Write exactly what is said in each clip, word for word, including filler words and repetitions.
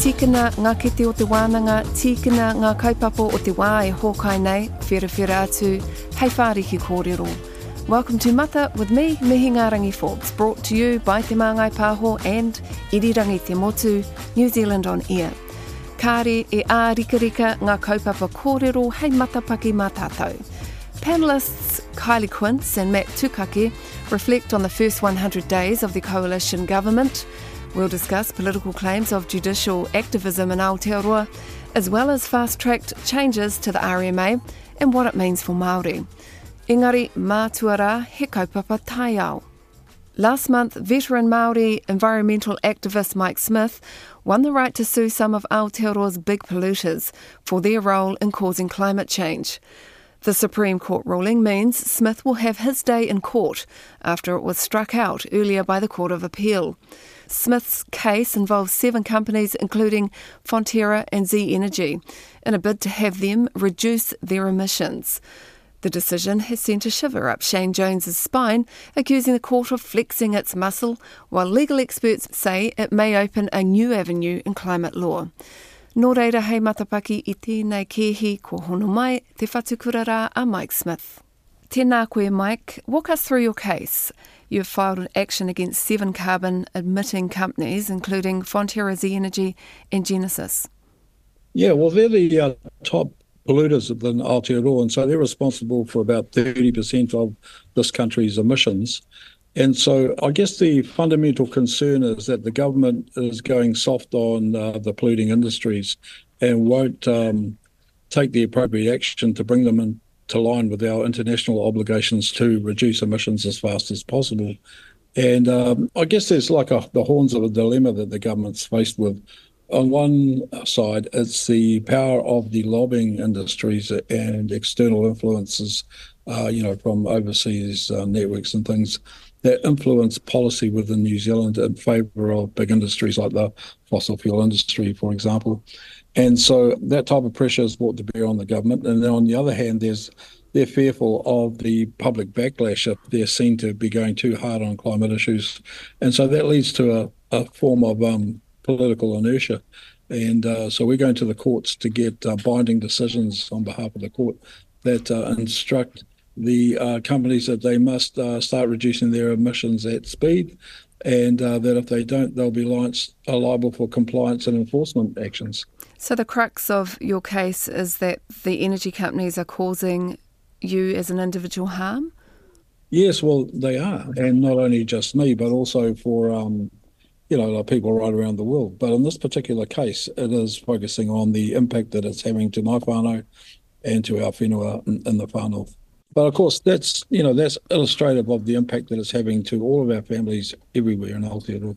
Tikina ngā kete o te wānanga, tikina ngā kaupapa o te wā e hōkai nei, whira whira atu, hei whāriki kōrero. Welcome to Mata with me, Mihingarangi Forbes, brought to you by Te Māngai Pāho and Irirangi Te Motu, New Zealand on Air. Kāre e ā-rika-rika ngā kaupapa kōrero hei matapaki mā tātou. Panellists Kylie Quince and Matt Tukake reflect on the first one hundred days of the coalition government. We'll discuss political claims of judicial activism in Aotearoa, as well as fast-tracked changes to the R M A and what it means for Māori. Engari, mātua rā, he kaupapa tai ao. Last month, veteran Māori environmental activist Mike Smith won the right to sue some of Aotearoa's big polluters for their role in causing climate change. The Supreme Court ruling means Smith will have his day in court after it was struck out earlier by the Court of Appeal. Smith's case involves seven companies, including Fonterra and Z Energy, in a bid to have them reduce their emissions. The decision has sent a shiver up Shane Jones's spine, accusing the court of flexing its muscle, while legal experts say it may open a new avenue in climate law. Nō reira hei matapaki I tēnei kehi ko hono mai te whatukura rā a Mike Smith. Tēnā koe, Mike. Walk us through your case. You have filed an action against seven carbon-emitting companies, including Fonterra, Z Energy and Genesis. Yeah, well, they're the uh, top polluters within Aotearoa, and so they're responsible for about thirty percent of this country's emissions. And so I guess the fundamental concern is that the government is going soft on uh, the polluting industries and won't um, take the appropriate action to bring them into line with our international obligations to reduce emissions as fast as possible. And um, I guess there's like a, the horns of a dilemma that the government's faced with. On one side, it's the power of the lobbying industries and external influences, uh, you know, from overseas uh, networks and things that influence policy within New Zealand in favour of big industries like the fossil fuel industry, for example. And so that type of pressure is brought to bear on the government. And then on the other hand, there's they're fearful of the public backlash if they're seen to be going too hard on climate issues. And so that leads to a, a form of um, political inertia. And uh, so we're going to the courts to get uh, binding decisions on behalf of the court that uh, instruct the uh, companies that they must uh, start reducing their emissions at speed, and uh, that if they don't, they'll be li- uh, liable for compliance and enforcement actions. So the crux of your case is that the energy companies are causing you as an individual harm? Yes, well, they are, and not only just me, but also for um, you know, like people right around the world. But in this particular case, it is focusing on the impact that it's having to my whānau and to our whenua in, in the far north. But of course, that's, you know, that's illustrative of the impact that it's having to all of our families everywhere in Aotearoa.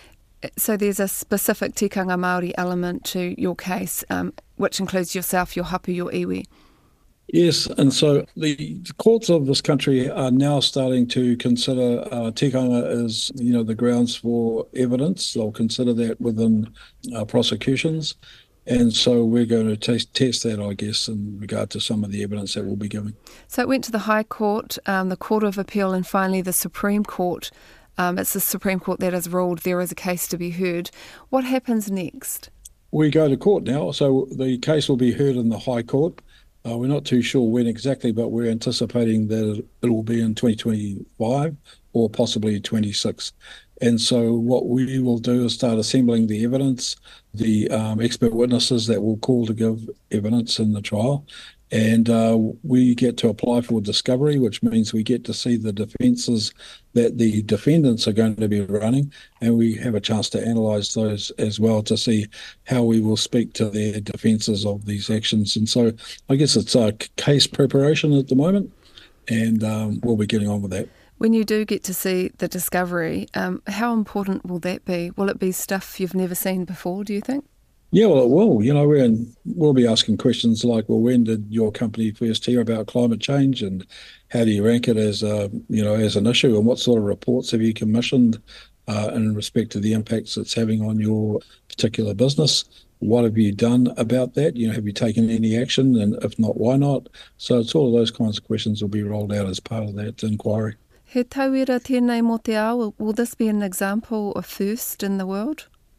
So there's a specific tikanga Māori element to your case, um, which includes yourself, your hapu, your iwi. Yes, and so the courts of this country are now starting to consider uh, tikanga as, you know, the grounds for evidence. They'll consider that within uh, prosecutions. And so we're going to test, test that, I guess, in regard to some of the evidence that we'll be giving. So it went to the High Court, um, the Court of Appeal, and finally the Supreme Court. Um, it's the Supreme Court that has ruled there is a case to be heard. What happens next? We go to court now. So the case will be heard in the High Court. Uh, we're not too sure when exactly, but we're anticipating that it will be in twenty twenty-five or possibly twenty-six. And so what we will do is start assembling the evidence, the um, expert witnesses that will call to give evidence in the trial. And uh, we get to apply for discovery, which means we get to see the defences that the defendants are going to be running, and we have a chance to analyse those as well to see how we will speak to their defences of these actions. And so I guess it's a case preparation at the moment, and um, we'll be getting on with that. When you do get to see the discovery, um, how important will that be? Will it be stuff you've never seen before, do you think? Yeah, well, it will. You know, we're in, we'll be asking questions like, well, when did your company first hear about climate change, and how do you rank it as a, you know, as an issue, and what sort of reports have you commissioned uh, in respect to the impacts it's having on your particular business? What have you done about that? You know, have you taken any action, and if not, why not? So it's all of those kinds of questions will be rolled out as part of that inquiry. He tauira tēnei mō te ao, will this be an example of first in the world?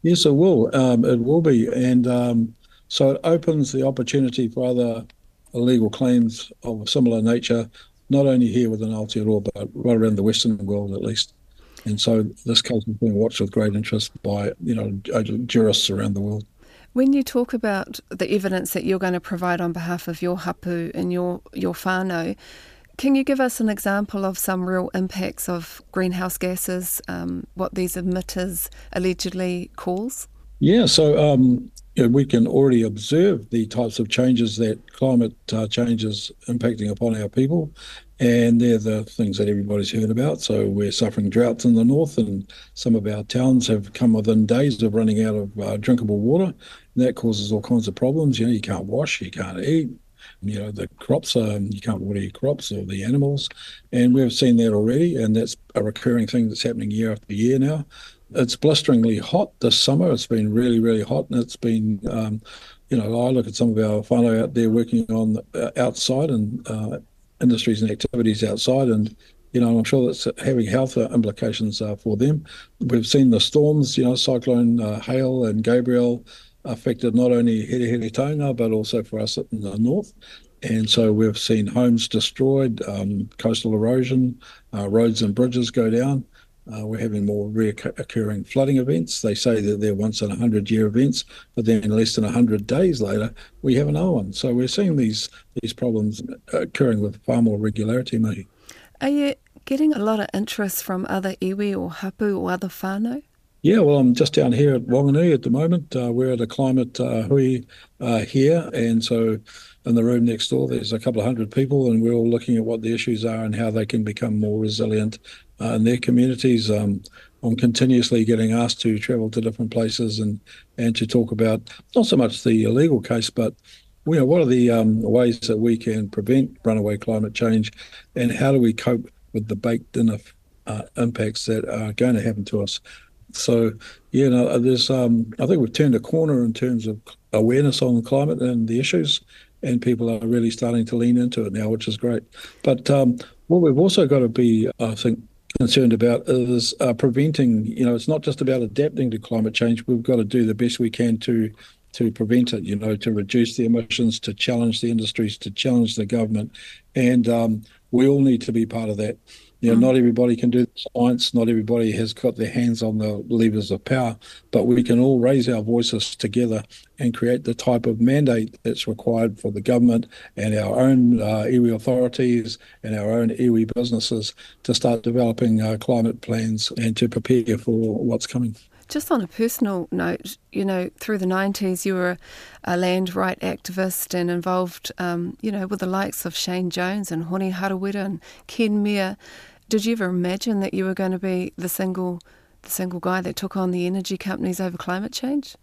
Yes, it will. Um, it will be. And um, so it opens the opportunity for other illegal claims of a similar nature, not only here within Aotearoa, but right around the Western world at least. And so this case is being watched with great interest by, you know, jurists around the world. When you talk about the evidence that you're going to provide on behalf of your hapu and your, your whānau, can you give us an example of some real impacts of greenhouse gases, um, what these emitters allegedly cause? Yeah, so um, you know, we can already observe the types of changes that climate uh, change is impacting upon our people, and they're the things that everybody's heard about. So we're suffering droughts in the north, and some of our towns have come within days of running out of uh, drinkable water, and that causes all kinds of problems. You know, you can't wash, you can't eat. You know, the crops, um, you can't water your crops or the animals. And we've seen that already, and that's a recurring thing that's happening year after year now. It's blisteringly hot this summer. It's been really, really hot, and it's been, um, you know, I look at some of our whānau out there working on uh, outside and uh, industries and activities outside, and, you know, I'm sure that's having health implications uh, for them. We've seen the storms, you know, Cyclone uh, Hale and Gabriel affected not only Here Here Taonga, but also for us in the north. And so we've seen homes destroyed, um, coastal erosion, uh, roads and bridges go down. Uh, we're having more reoccurring flooding events. They say that they're once in a hundred-year events, but then less than a hundred days later, we have another one. So we're seeing these these problems occurring with far more regularity, Mahi. Are you getting a lot of interest from other iwi or hapu or other whānau? Yeah, well, I'm just down here at Wanganui at the moment. Uh, we're at a climate uh, hui uh, here, and so in the room next door, there's a couple of hundred people, and we're all looking at what the issues are and how they can become more resilient uh, in their communities. Um, I'm continuously getting asked to travel to different places and and to talk about not so much the illegal case, but you know, what are the um, ways that we can prevent runaway climate change, and how do we cope with the baked-in uh, impacts that are going to happen to us. So, you know, there's, um, I think we've turned a corner in terms of awareness on climate and the issues, and people are really starting to lean into it now, which is great. But um, what we've also got to be, I think, concerned about is uh, preventing, you know, it's not just about adapting to climate change. We've got to do the best we can to to prevent it, you know, to reduce the emissions, to challenge the industries, to challenge the government. And um, we all need to be part of that. You know, mm. Not everybody can do science, not everybody has got their hands on the levers of power, but we can all raise our voices together and create the type of mandate that's required for the government and our own uh, iwi authorities and our own iwi businesses to start developing uh, climate plans and to prepare for what's coming. Just on a personal note, you know, through the nineties, you were a land right activist and involved, um, you know, with the likes of Shane Jones and Hone Harawira and Ken Meare. Did you ever imagine that you were going to be the single, the single guy that took on the energy companies over climate change?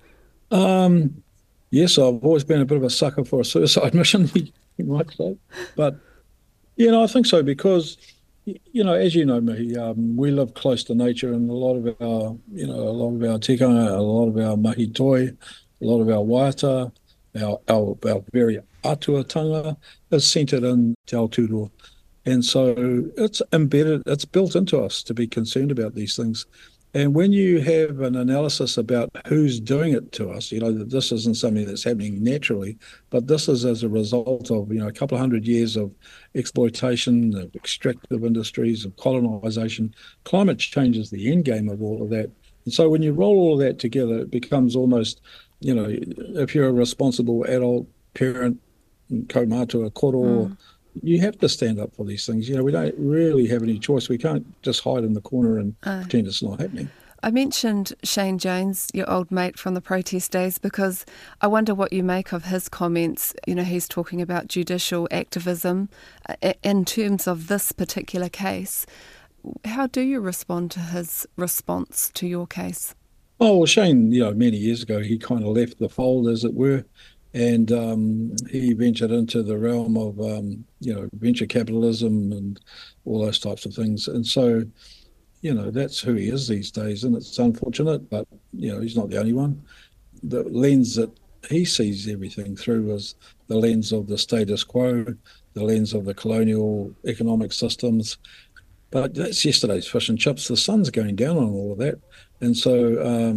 Um, yes, I've always been a bit of a sucker for a suicide mission, you might say. But, you know, I think so because, you know, as you know, me, um, we live close to nature, and a lot of our, you know, a lot of our tikanga, a lot of our mahi toi, a lot of our waiata, our, our, our very atuatanga is centred in Te Aotearoa. And so it's embedded, it's built into us to be concerned about these things. And when you have an analysis about who's doing it to us, you know, that this isn't something that's happening naturally, but this is as a result of, you know, a couple of hundred years of exploitation, of extractive industries, of colonisation. Climate change is the end game of all of that. And so when you roll all of that together, it becomes almost, you know, if you're a responsible adult parent, kaumātua koro, mm. you have to stand up for these things. You know, we don't really have any choice. We can't just hide in the corner and uh, pretend it's not happening. I mentioned Shane Jones, your old mate from the protest days, because I wonder what you make of his comments. You know, he's talking about judicial activism uh, in terms of this particular case. How do you respond to his response to your case? Oh, well, Shane, you know, many years ago, he kind of left the fold, as it were. And um, he ventured into the realm of, um, you know, venture capitalism and all those types of things. And so, you know, that's who he is these days. And it's unfortunate, but, you know, he's not the only one. The lens that he sees everything through is the lens of the status quo, the lens of the colonial economic systems. But that's yesterday's fish and chips. The sun's going down on all of that. And so um,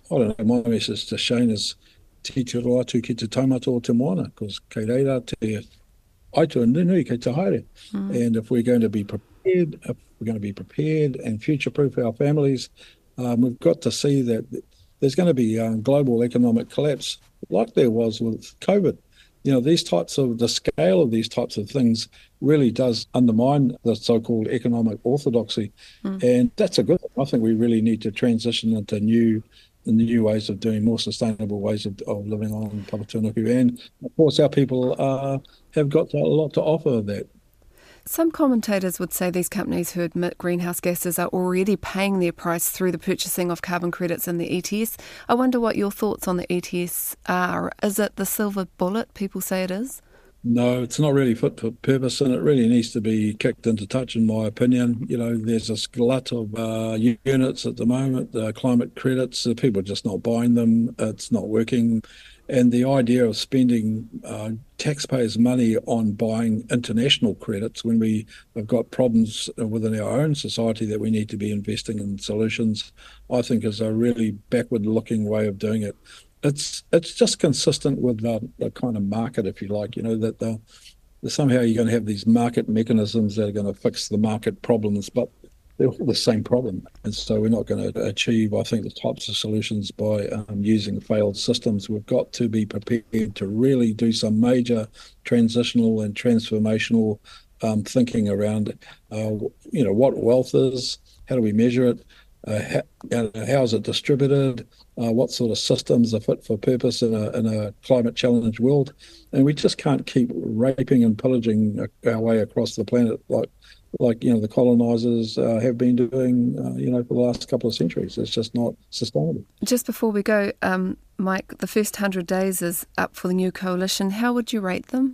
I don't know, my message to Shane is te te roa atu ki te taumata o te moana, because kei reira te aitua nunui kei te haere. Mm. And if we're going to be prepared, if we're going to be prepared and future-proof our families, um, we've got to see that there's going to be um, global economic collapse like there was with COVID. You know, these types of, the scale of these types of things really does undermine the so-called economic orthodoxy. Mm. And that's a good thing. I think we really need to transition into new new ways of doing, more sustainable ways of, of living on Papatūānuku. And, of course, our people uh, have got a lot to offer of that. Some commentators would say these companies who emit greenhouse gases are already paying their price through the purchasing of carbon credits in the E T S. I wonder what your thoughts on the E T S are. Is it the silver bullet people say it is? No, it's not really fit for purpose, and it really needs to be kicked into touch, in my opinion. You know, there's a glut of uh, units at the moment, uh, climate credits. Uh, people are just not buying them. It's not working. And the idea of spending uh, taxpayers' money on buying international credits when we have got problems within our own society that we need to be investing in solutions, I think is a really backward-looking way of doing it. It's it's just consistent with the, the kind of market, if you like, you know, that the, the somehow you're going to have these market mechanisms that are going to fix the market problems, but they're all the same problem. And so we're not going to achieve, I think, the types of solutions by um, using failed systems. We've got to be prepared to really do some major transitional and transformational um, thinking around, uh, you know, what wealth is, how do we measure it, uh, how, how is it distributed, uh, what sort of systems are fit for purpose in a, in a climate challenged world. And we just can't keep raping and pillaging our way across the planet like like, you know, the colonisers uh, have been doing, uh, you know, for the last couple of centuries. It's just not sustainable. Just before we go, um, Mike, the first one hundred days is up for the new coalition. How would you rate them?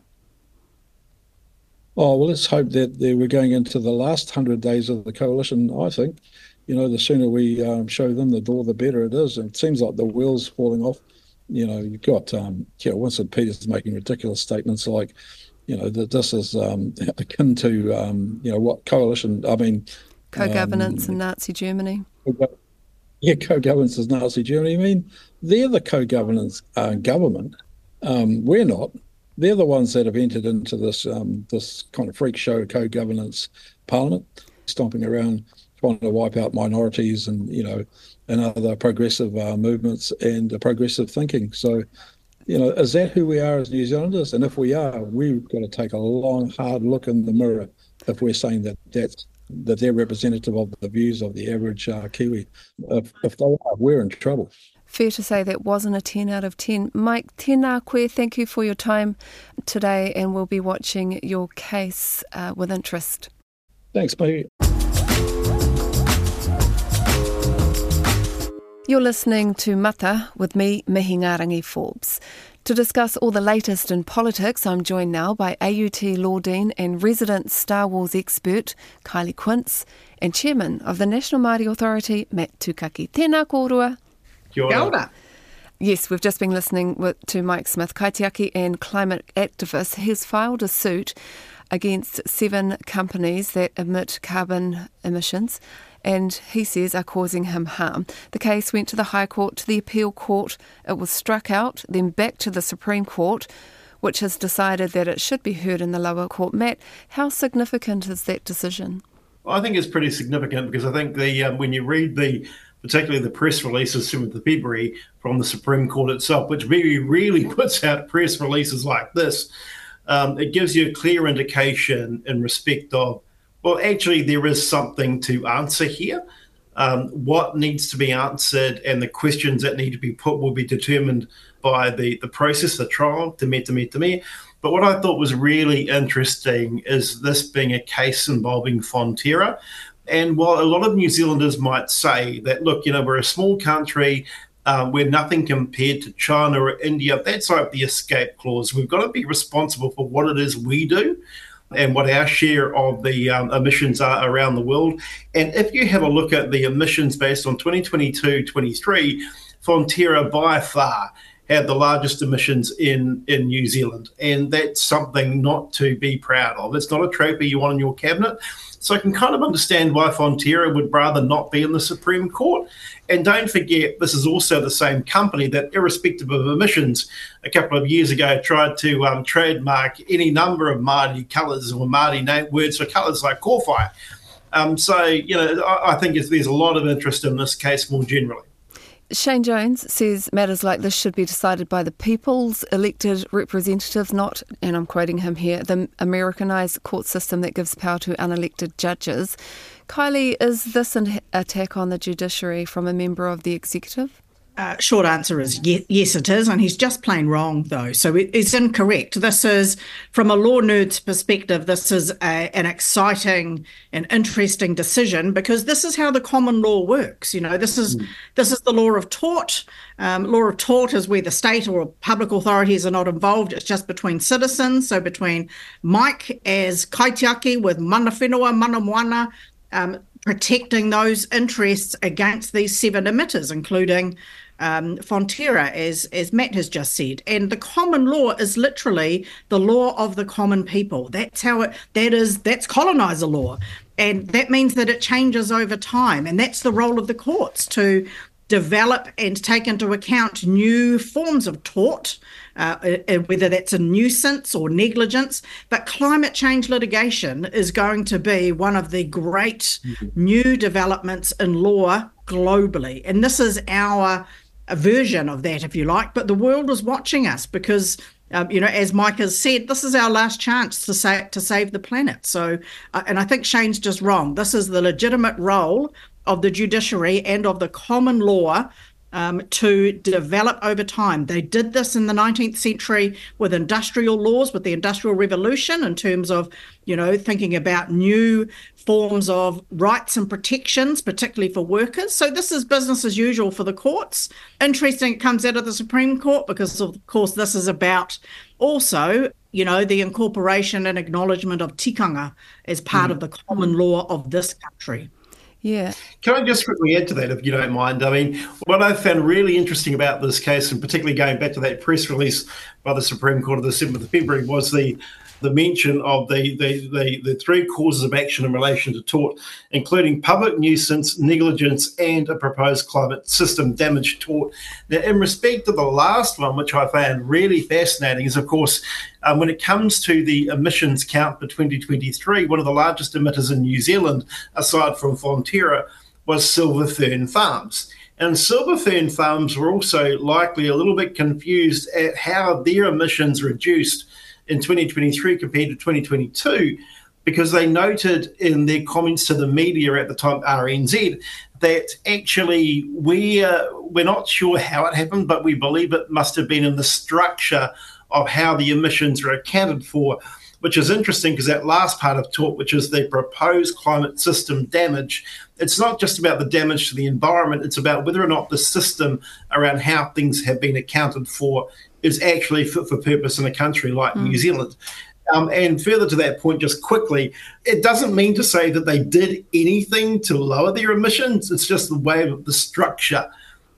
Oh, well, let's hope that they, we're going into the last one hundred days of the coalition, I think. You know, the sooner we um, show them the door, the better it is. And it seems like the wheel's falling off. You know, you've got, um, yeah, Winston Peters making ridiculous statements like, you know, that this is um, akin to, um, you know, what coalition, I mean... Co-governance um, in Nazi Germany. Yeah, co-governance is Nazi Germany. I mean, they're the co-governance uh, government. Um, we're not. They're the ones that have entered into this um, this kind of freak show co-governance parliament, stomping around, trying to wipe out minorities and, you know, and other progressive uh, movements and uh, progressive thinking. So, you know, is that who we are as New Zealanders? And if we are, we've got to take a long, hard look in the mirror if we're saying that that's, that they're representative of the views of the average uh, Kiwi. If, if they are, we're in trouble. Fair to say that wasn't a ten out of ten. Mike, tēnā koe, thank you for your time today, and we'll be watching your case uh, with interest. Thanks, mate. You're listening to Mata with me, Mihi Ngārangi Forbes. To discuss all the latest in politics, I'm joined now by A U T Law Dean and resident Star Wars expert, Kylie Quince, and Chairman of the National Māori Authority, Matt Tukaki. Tēnā kōrua. Kia ora. Kia ora. Yes, we've just been listening with, to Mike Smith, kaitiaki and climate activist. He's filed a suit against seven companies that emit carbon emissions and he says are causing him harm. The case went to the High Court, to the Appeal Court. It was struck out, then back to the Supreme Court, which has decided that it should be heard in the lower court. Matt, how significant is that decision? Well, I think it's pretty significant because I think the um, when you read the, particularly the press releases from the February from the Supreme Court itself, which very rarely puts out press releases like this, um, it gives you a clear indication in respect of, well, actually, there is something to answer here. Um, what needs to be answered and the questions that need to be put will be determined by the, the process, the trial, te me, te me, te me. But what I thought was really interesting is this being a case involving Fonterra. And while a lot of New Zealanders might say that, look, you know, we're a small country, um, we're nothing compared to China or India, that's like the escape clause. We've got to be responsible for what it is we do and what our share of the um, emissions are around the world. And if you have a look at the emissions based on twenty twenty-two twenty-three, Fonterra by far had the largest emissions in, in New Zealand. And that's something not to be proud of. It's not a trophy you want in your cabinet. So I can kind of understand why Fonterra would rather not be in the Supreme Court. And don't forget, this is also the same company that, irrespective of emissions, a couple of years ago tried to um, trademark any number of Māori colours or Māori name, words for colours like kōwhai. Um, so, you know, I, I think there's a lot of interest in this case more generally. Shane Jones says matters like this should be decided by the people's elected representatives, not, and I'm quoting him here, the Americanised court system that gives power to unelected judges. Kylie, is this an attack on the judiciary from a member of the executive? Uh, short answer is ye- yes, it is, and he's just plain wrong, though. So it, it's incorrect. This is, from a law nerd's perspective, this is a, an exciting and interesting decision because this is how the common law works. You know, this is mm. this is the law of tort. Um, law of tort is where the state or public authorities are not involved. It's just between citizens. So between Mike as kaitiaki with mana whenua, mana moana, um, protecting those interests against these seven emitters, including Um, Fonterra, as as Matt has just said. And the common law is literally the law of the common people. That's how it, that is, that's coloniser law. And that means that it changes over time. And that's the role of the courts, to develop and take into account new forms of tort, uh, whether that's a nuisance or negligence. But climate change litigation is going to be one of the great mm-hmm. new developments in law globally. And this is our a version of that, if you like, but the world was watching us because, um, you know, as Mike has said, this is our last chance to sa- to save the planet. So, uh, and I think Shane's just wrong. This is the legitimate role of the judiciary and of the common law um, to develop over time. They did this in the nineteenth century with industrial laws, with the Industrial Revolution, in terms of, you know, thinking about new forms of rights and protections, particularly for workers. So this is business as usual for the courts. Interesting, it comes out of the Supreme Court because, of course, this is about also, you know, the incorporation and acknowledgement of tikanga as part mm. of the common law of this country. Yeah. Can I just quickly add to that, if you don't mind? I mean, what I found really interesting about this case, and particularly going back to that press release by the Supreme Court of the seventh of February, was the the mention of the, the, the, the three causes of action in relation to tort, including public nuisance, negligence, and a proposed climate system damage tort. Now, in respect to the last one, which I found really fascinating, is, of course, um, when it comes to the emissions count for twenty twenty-three, one of the largest emitters in New Zealand, aside from Fonterra, was Silver Fern Farms. And Silver Fern Farms were also likely a little bit confused at how their emissions reduced in twenty twenty-three compared to twenty twenty-two, because they noted in their comments to the media at the time, R N Z, that actually we, uh, we're not sure how it happened, but we believe it must have been in the structure of how the emissions are accounted for, which is interesting because that last part of tort, which is the proposed climate system damage, it's not just about the damage to the environment, it's about whether or not the system around how things have been accounted for is actually fit for purpose in a country like mm. New Zealand. Um, and further to that point, just quickly, it doesn't mean to say that they did anything to lower their emissions. It's just the way that the structure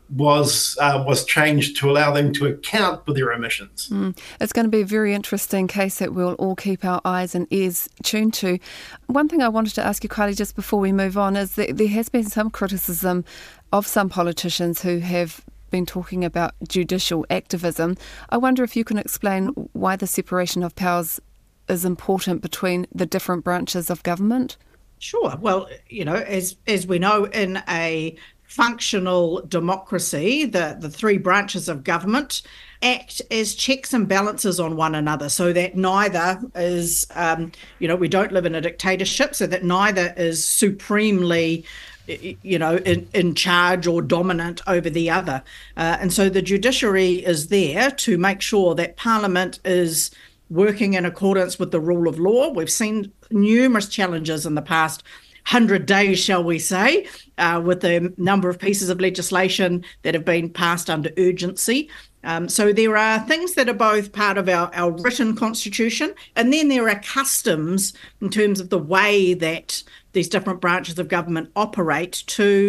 was uh, was changed to allow them to account for their emissions. Mm. It's going to be a very interesting case that we'll all keep our eyes and ears tuned to. One thing I wanted to ask you, Kylie, just before we move on, is that there has been some criticism of some politicians who have been talking about judicial activism. I wonder if you can explain why the separation of powers is important between the different branches of government. Sure. Well, you know, as as we know, in a functional democracy, the, the three branches of government act as checks and balances on one another, so that neither is, um, you know, we don't live in a dictatorship, so that neither is supremely, you know, in, in charge or dominant over the other. Uh, and so the judiciary is there to make sure that Parliament is working in accordance with the rule of law. We've seen numerous challenges in the past hundred days, shall we say, uh, with the number of pieces of legislation that have been passed under urgency. Um, so there are things that are both part of our, our written constitution, and then there are customs in terms of the way that these different branches of government operate to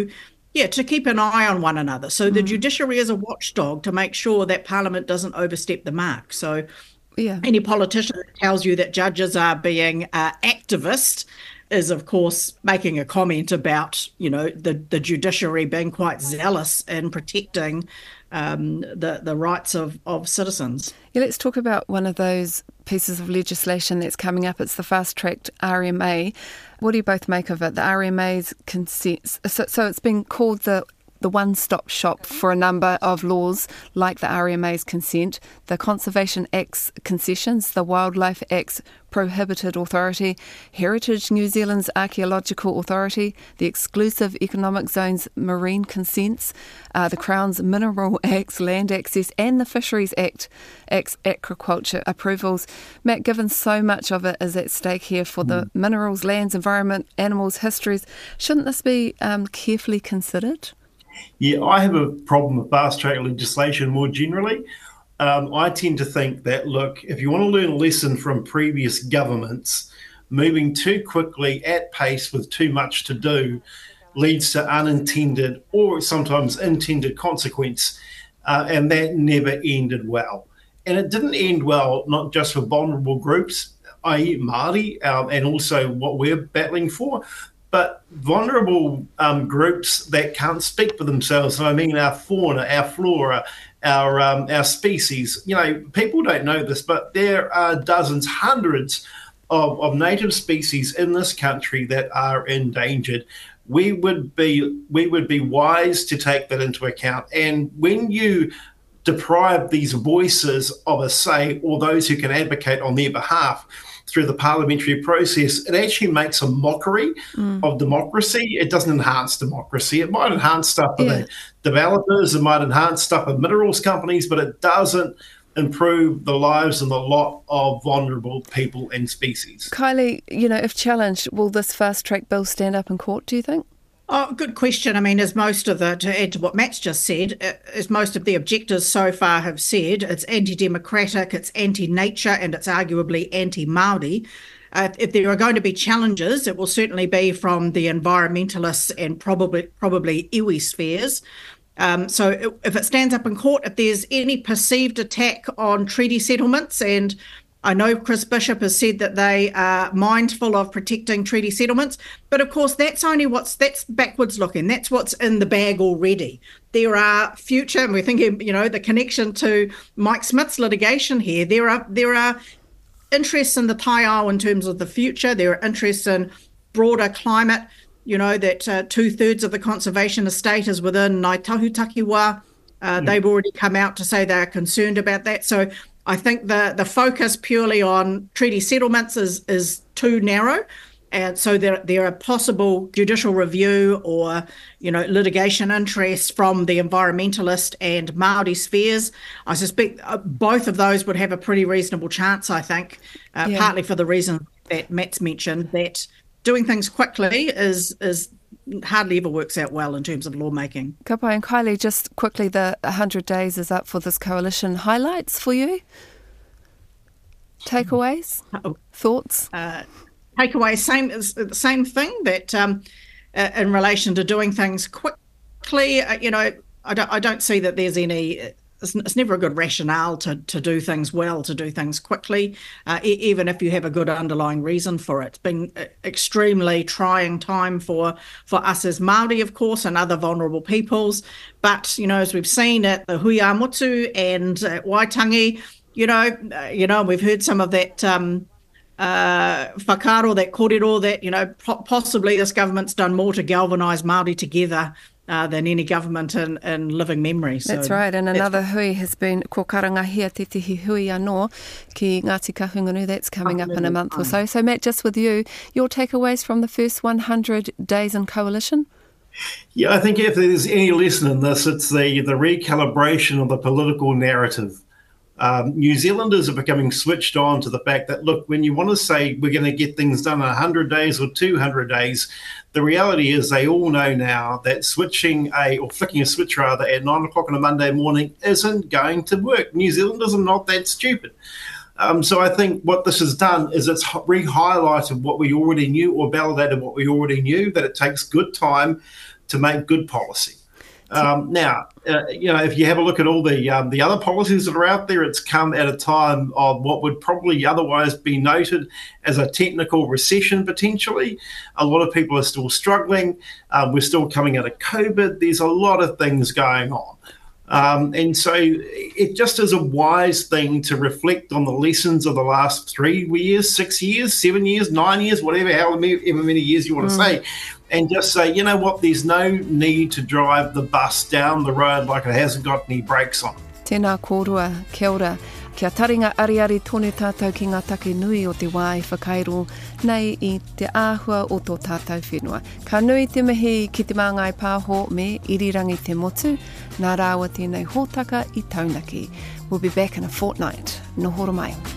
Yeah, to keep an eye on one another. So mm. the judiciary is a watchdog to make sure that Parliament doesn't overstep the mark. So yeah. any politician that tells you that judges are being uh, activist is, of course, making a comment about, you know, the, the judiciary being quite zealous in protecting um, the, the rights of, of citizens. Yeah, let's talk about one of those pieces of legislation that's coming up. It's the fast-tracked R M A. What do you both make of it? The R M A's consent. So, so it's been called the the one-stop shop for a number of laws like the R M A's consent, the Conservation Act's concessions, the Wildlife Act's prohibited authority, Heritage New Zealand's archaeological authority, the Exclusive Economic Zone's marine consents, uh, the Crown's Mineral Act's land access, and the Fisheries Act, Act's aquaculture approvals. Matt, given so much of it is at stake here for the mm. minerals, lands, environment, animals, histories, shouldn't this be um, carefully considered? Yeah, I have a problem with fast-track legislation more generally. Um, I tend to think that, look, if you want to learn a lesson from previous governments, moving too quickly at pace with too much to do leads to unintended or sometimes intended consequence, uh, and that never ended well. And it didn't end well not just for vulnerable groups, that is. Māori, um, and also what we're battling for, but vulnerable um, groups that can't speak for themselves. And I mean our fauna, our flora, our um, our species. You know, people don't know this, but there are dozens, hundreds of, of native species in this country that are endangered. We would be we would be wise to take that into account. And when you deprive these voices of a say, or those who can advocate on their behalf through the parliamentary process, it actually makes a mockery mm. of democracy. It doesn't enhance democracy. It might enhance stuff for yeah. the developers, it might enhance stuff for minerals companies, but it doesn't improve the lives and the lot of vulnerable people and species. Kylie, you know, if challenged, will this fast-track bill stand up in court, do you think? Oh, good question. I mean, as most of the, to add to what Matt's just said, as most of the objectors so far have said, it's anti-democratic, it's anti-nature, and it's arguably anti-Māori. Uh, if there are going to be challenges, it will certainly be from the environmentalists and probably probably iwi spheres. Um, so if it stands up in court, if there's any perceived attack on treaty settlements, and I know Chris Bishop has said that they are mindful of protecting treaty settlements, but of course that's only what's, that's backwards looking. That's what's in the bag already. There are future, and we're thinking, you know, the connection to Mike Smith's litigation here, there are there are interests in the Taiao in terms of the future. There are interests in broader climate, you know, that uh, two-thirds of the conservation estate is within Ngāi Tahutakiwa. Uh, mm. They've already come out to say they're concerned about that. So I think the, the focus purely on treaty settlements is is too narrow, and so there there are possible judicial review or, you know, litigation interests from the environmentalist and Māori spheres. I suspect both of those would have a pretty reasonable chance, I think, uh, yeah. partly for the reason that Matt's mentioned, that doing things quickly is is hardly ever works out well in terms of lawmaking. Kapai and Kylie, just quickly, the one hundred days is up for this coalition. Highlights for you? Takeaways? Uh-oh. Thoughts? Uh, takeaways, same same thing, that um, uh, in relation to doing things quickly, uh, you know, I don't, I don't see that there's any... It's, it's never a good rationale to, to do things well, to do things quickly, uh, e- even if you have a good underlying reason for it. It's been an extremely trying time for, for us as Māori, of course, and other vulnerable peoples. But, you know, as we've seen at the Huiamutu and at Waitangi, you know, uh, you know, we've heard some of that um, uh, whakaro, that kōrero, that, you know, po- possibly this government's done more to galvanise Māori together Uh, than any government in, in living memory. So that's right, and another hui has been ko Karangahia Te Tihi Hui anō ki Ngāti Kahungunu. That's coming up in a month or so. So Matt, just with you, your takeaways from the first one hundred days in coalition? Yeah, I think if there's any lesson in this, it's the, the recalibration of the political narrative. Um, New Zealanders are becoming switched on to the fact that, look, when you want to say we're going to get things done in one hundred days or two hundred days, the reality is they all know now that switching a, or flicking a switch rather, at nine o'clock on a Monday morning isn't going to work. New Zealanders are not that stupid. Um, so I think what this has done is it's re-highlighted what we already knew, or validated what we already knew, that it takes good time to make good policy. Um, now, uh, you know, if you have a look at all the um, the other policies that are out there, it's come at a time of what would probably otherwise be noted as a technical recession potentially. A lot of people are still struggling. Um, we're still coming out of COVID. There's a lot of things going on. Um, and so it just is a wise thing to reflect on the lessons of the last three years, six years, seven years, nine years, whatever, however many years you want to mm. say, and just say, you know what, there's no need to drive the bus down the road like it hasn't got any brakes on. Tēnā kōrua, kia ora. Kia taringa ariari tonu tātou ki ngā take nui o te wā e whakairo nei i te āhua o tō tātou whenua. Ka nui te mihi ki te māngai pāho me irirangi te motu, nā rāua tēnei hōtaka i taunaki. We'll be back in a fortnight. Nohoro mai.